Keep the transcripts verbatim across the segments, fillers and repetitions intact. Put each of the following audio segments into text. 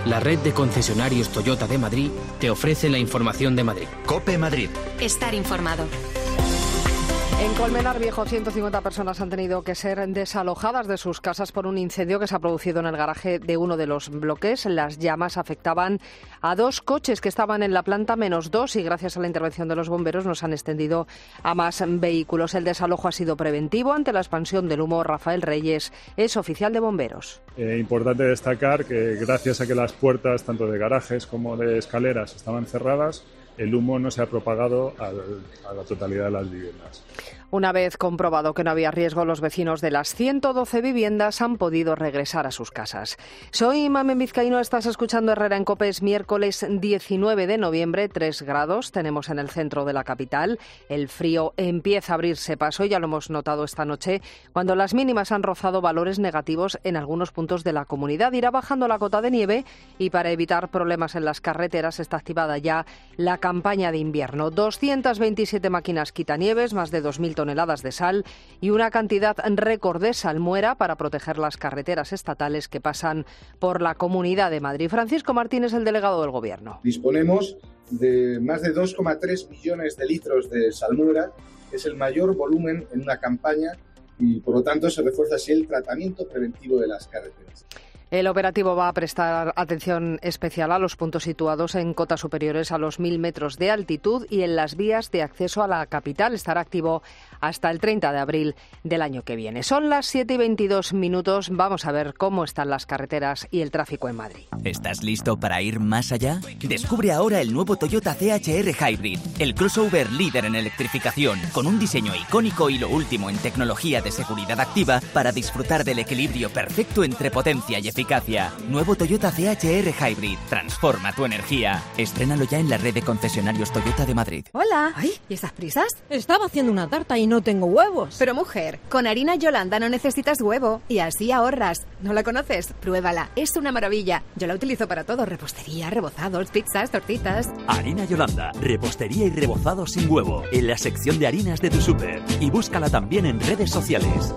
La red de concesionarios Toyota de Madrid te ofrece la información de Madrid. COPE Madrid. Estar informado. En Colmenar Viejo, ciento cincuenta personas han tenido que ser desalojadas de sus casas por un incendio que se ha producido en el garaje de uno de los bloques. Las llamas afectaban a dos coches que estaban en la planta menos dos y gracias a la intervención de los bomberos nos han extendido a más vehículos. El desalojo ha sido preventivo ante la expansión del humo. Rafael Reyes es oficial de bomberos. Eh, importante destacar que gracias a que las puertas tanto de garajes como de escaleras estaban cerradas, el humo no se ha propagado al, a la totalidad de las viviendas. Una vez comprobado que no había riesgo, los vecinos de las ciento doce viviendas han podido regresar a sus casas. Soy Mamen Vizcaíno, estás escuchando Herrera en COPE. Es miércoles diecinueve de noviembre, tres grados tenemos en el centro de la capital. El frío empieza a abrirse paso, ya lo hemos notado esta noche, cuando las mínimas han rozado valores negativos en algunos puntos de la comunidad. Irá bajando la cota de nieve y para evitar problemas en las carreteras está activada ya la campaña de invierno. doscientas veintisiete máquinas quitanieves, más de dos mil toneladas de sal y una cantidad récord de salmuera para proteger las carreteras estatales que pasan por la Comunidad de Madrid. Francisco Martínez, el delegado del Gobierno. Disponemos de más de dos coma tres millones de litros de salmuera. Es el mayor volumen en una campaña y, por lo tanto, se refuerza así el tratamiento preventivo de las carreteras. El operativo va a prestar atención especial a los puntos situados en cotas superiores a los mil metros de altitud y en las vías de acceso a la capital. Estará activo hasta el treinta de abril del año que viene. Son las siete y veintidós minutos. Vamos a ver cómo están las carreteras y el tráfico en Madrid. ¿Estás listo para ir más allá? Descubre ahora el nuevo Toyota C H R Hybrid, el crossover líder en electrificación, con un diseño icónico y lo último en tecnología de seguridad activa para disfrutar del equilibrio perfecto entre potencia y eficacia. Nuevo Toyota C H R Hybrid. Transforma tu energía. Estrénalo ya en la red de concesionarios Toyota de Madrid. Hola. Ay, ¿y esas prisas? Estaba haciendo una tarta y no tengo huevos. Pero mujer, con harina Yolanda no necesitas huevo y así ahorras. ¿No la conoces? Pruébala. Es una maravilla. Yo la utilizo para todo. Repostería, rebozados, pizzas, tortitas. Harina Yolanda. Repostería y rebozados sin huevo. En la sección de harinas de tu súper. Y búscala también en redes sociales.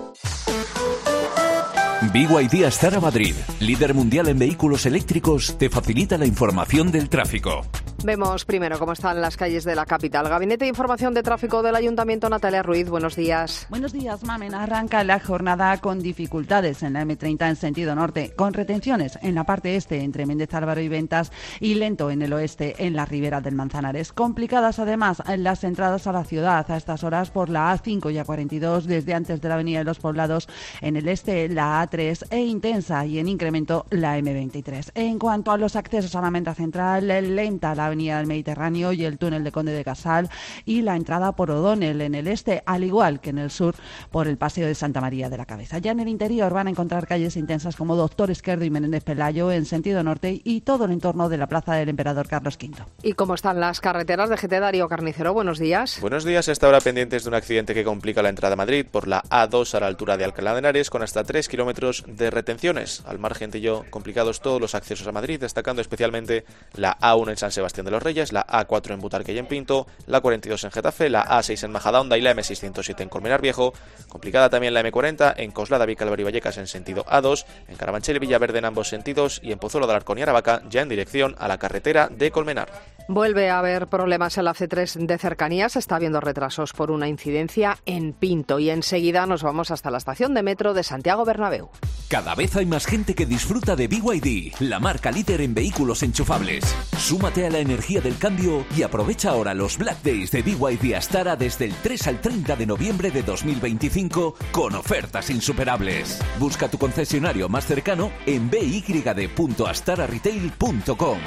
B Y D Astara Madrid, líder mundial en vehículos eléctricos, te facilita la información del tráfico. Vemos primero cómo están las calles de la capital. Gabinete de Información de Tráfico del Ayuntamiento, Natalia Ruiz, buenos días. Buenos días, Mamen. Arranca la jornada con dificultades en la eme treinta en sentido norte, con retenciones en la parte este entre Méndez Álvaro y Ventas y lento en el oeste en la ribera del Manzanares. Complicadas además en las entradas a la ciudad a estas horas por la A cinco y A cuarenta y dos desde antes de la Avenida de los Poblados, en el este la A tres e intensa y en incremento la eme veintitrés. En cuanto a los accesos a la Menta Central, lenta la Avenida del Mediterráneo y el túnel de Conde de Casal y la entrada por O'Donnell en el este, al igual que en el sur por el Paseo de Santa María de la Cabeza. Ya en el interior van a encontrar calles intensas como Doctor Esquerdo y Menéndez Pelayo en sentido norte y todo el entorno de la Plaza del Emperador Carlos quinto. ¿Y cómo están las carreteras de G T? Darío Carnicero, buenos días. Buenos días. Esta hora pendientes de un accidente que complica la entrada a Madrid por la A dos a la altura de Alcalá de Henares con hasta tres kilómetros de retenciones. Al margen de ello, complicados todos los accesos a Madrid, destacando especialmente la A uno en San Sebastián de los Reyes, la A cuatro en Butarque y en Pinto, la cuarenta y dos en Getafe, la A seis en Majadahonda y la eme seiscientos siete en Colmenar Viejo. Complicada también la eme cuarenta en Coslada, Vicálvaro y Vallecas en sentido A dos, en Carabanchel y Villaverde en ambos sentidos y en Pozuelo de Alarcón y Aravaca ya en dirección a la carretera de Colmenar. Vuelve a haber problemas en la ce tres de cercanías. Está habiendo retrasos por una incidencia en Pinto y enseguida nos vamos hasta la estación de metro de Santiago Bernabéu. Cada vez hay más gente que disfruta de B Y D, la marca líder en vehículos enchufables. Súmate a la energía del cambio y aprovecha ahora los Black Days de B Y D Astara desde el tres al treinta de noviembre de dos mil veinticinco con ofertas insuperables. Busca tu concesionario más cercano en b y d punto astara retail punto com.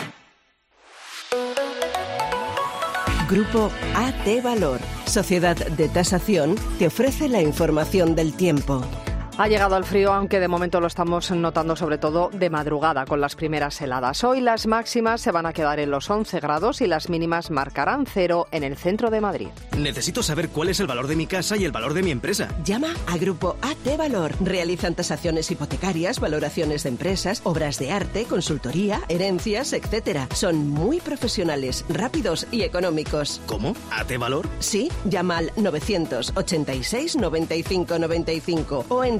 Grupo A T Valor, Sociedad de Tasación, te ofrece la información del tiempo. Ha llegado el frío, aunque de momento lo estamos notando sobre todo de madrugada con las primeras heladas. Hoy las máximas se van a quedar en los once grados y las mínimas marcarán cero en el centro de Madrid. Necesito saber cuál es el valor de mi casa y el valor de mi empresa. Llama a Grupo A T Valor. Realizan tasaciones hipotecarias, valoraciones de empresas, obras de arte, consultoría, herencias, etcétera. Son muy profesionales, rápidos y económicos. ¿Cómo? ¿A T Valor? Sí, llama al novecientos ochenta y seis noventa y cinco noventa y cinco o en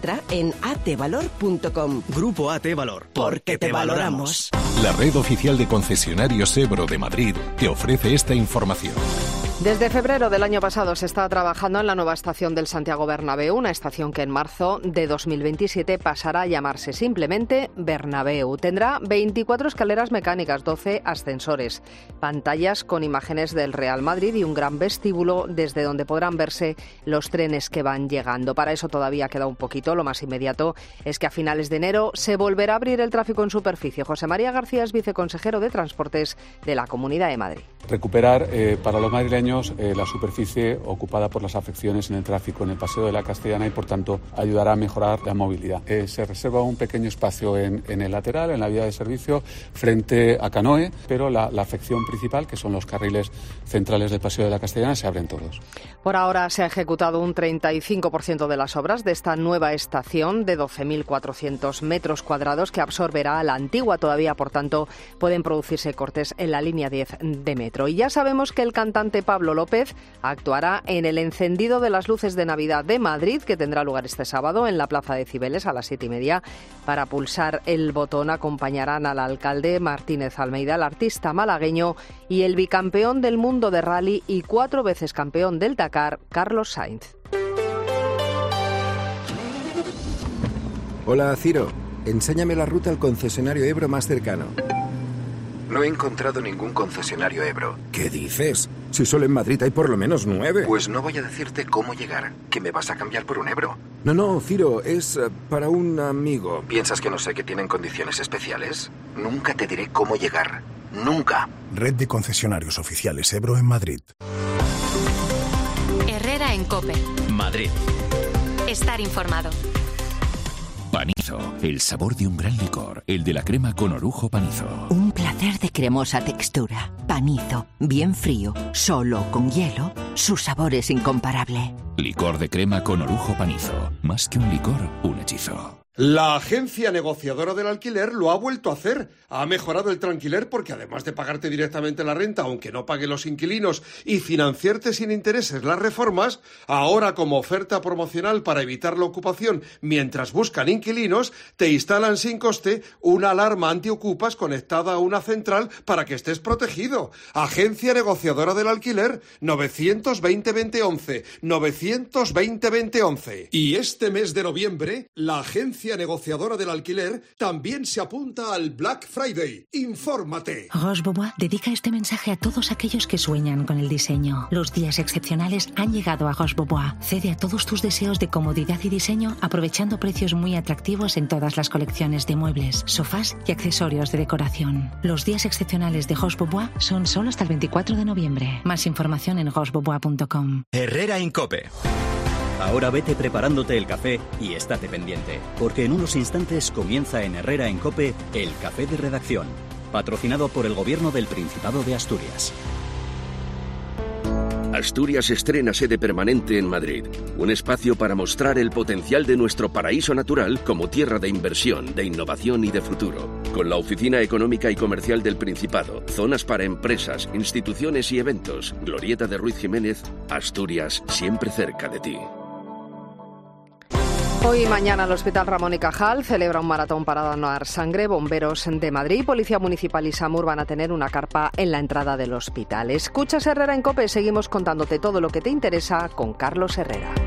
Entra en a t valor punto com. Grupo A T Valor. Porque te valoramos. La red oficial de concesionarios Ebro de Madrid te ofrece esta información. Desde febrero del año pasado se está trabajando en la nueva estación del Santiago Bernabéu, una estación que en marzo de dos mil veintisiete pasará a llamarse simplemente Bernabéu. Tendrá veinticuatro escaleras mecánicas, doce ascensores, pantallas con imágenes del Real Madrid y un gran vestíbulo desde donde podrán verse los trenes que van llegando. Para eso todavía queda un poquito. Lo más inmediato es que a finales de enero se volverá a abrir el tráfico en superficie. José María García es viceconsejero de Transportes de la Comunidad de Madrid. Recuperar eh, para los madrileños eh, la superficie ocupada por las afecciones en el tráfico en el Paseo de la Castellana y, por tanto, ayudará a mejorar la movilidad. Eh, se reserva un pequeño espacio en, en el lateral, en la vía de servicio, frente a Canoe, pero la, la afección principal, que son los carriles centrales del Paseo de la Castellana, se abren todos. Por ahora se ha ejecutado un treinta y cinco por ciento de las obras de esta nueva estación de doce mil cuatrocientos metros cuadrados que absorberá a la antigua. Todavía, por tanto, pueden producirse cortes en la línea diez de metro. Y ya sabemos que el cantante Pablo López actuará en el encendido de las luces de Navidad de Madrid, que tendrá lugar este sábado en la Plaza de Cibeles a las siete y media. Para pulsar el botón acompañarán al alcalde Martínez Almeida, el artista malagueño y el bicampeón del mundo de rally y cuatro veces campeón del Dakar, Carlos Sainz. Hola, Ciro. Enséñame la ruta al concesionario Ebro más cercano. No he encontrado ningún concesionario Ebro. ¿Qué dices? Si solo en Madrid hay por lo menos nueve. Pues no voy a decirte cómo llegar, que me vas a cambiar por un Ebro. No, no, Ciro, es uh, para un amigo. ¿Piensas que no sé que tienen condiciones especiales? Nunca te diré cómo llegar. Nunca. Red de concesionarios oficiales Ebro en Madrid. Herrera en COPE. Madrid. Estar informado. Panizo, el sabor de un gran licor, el de la crema con orujo Panizo. Un placer de cremosa textura. Panizo, bien frío, solo con hielo, su sabor es incomparable. Licor de crema con orujo Panizo, más que un licor, un hechizo. La agencia negociadora del alquiler lo ha vuelto a hacer. Ha mejorado el tranquiler porque además de pagarte directamente la renta, aunque no paguen los inquilinos, y financiarte sin intereses las reformas, ahora como oferta promocional para evitar la ocupación mientras buscan inquilinos, te instalan sin coste una alarma antiocupas conectada a una central para que estés protegido. Agencia negociadora del alquiler, novecientos veinte veinte once, novecientos veinte veinte once. Y este mes de noviembre, la agencia negociadora del alquiler también se apunta al Black Friday. ¡Infórmate! Roche Bobois dedica este mensaje a todos aquellos que sueñan con el diseño. Los días excepcionales han llegado a Roche Bobois. Cede a todos tus deseos de comodidad y diseño aprovechando precios muy atractivos en todas las colecciones de muebles, sofás y accesorios de decoración. Los días excepcionales de Roche Bobois son solo hasta el veinticuatro de noviembre. Más información en roche bobois punto com. Herrera en COPE. Ahora vete preparándote el café y estate pendiente, porque en unos instantes comienza en Herrera en COPE el Café de Redacción, patrocinado por el Gobierno del Principado de Asturias. Asturias estrena sede permanente en Madrid, un espacio para mostrar el potencial de nuestro paraíso natural como tierra de inversión, de innovación y de futuro. Con la Oficina Económica y Comercial del Principado, zonas para empresas, instituciones y eventos, Glorieta de Ruiz Jiménez, Asturias siempre cerca de ti. Hoy y mañana el Hospital Ramón y Cajal celebra un maratón para donar sangre. Bomberos de Madrid, Policía Municipal y SAMUR van a tener una carpa en la entrada del hospital. Escuchas Herrera en COPE, seguimos contándote todo lo que te interesa con Carlos Herrera.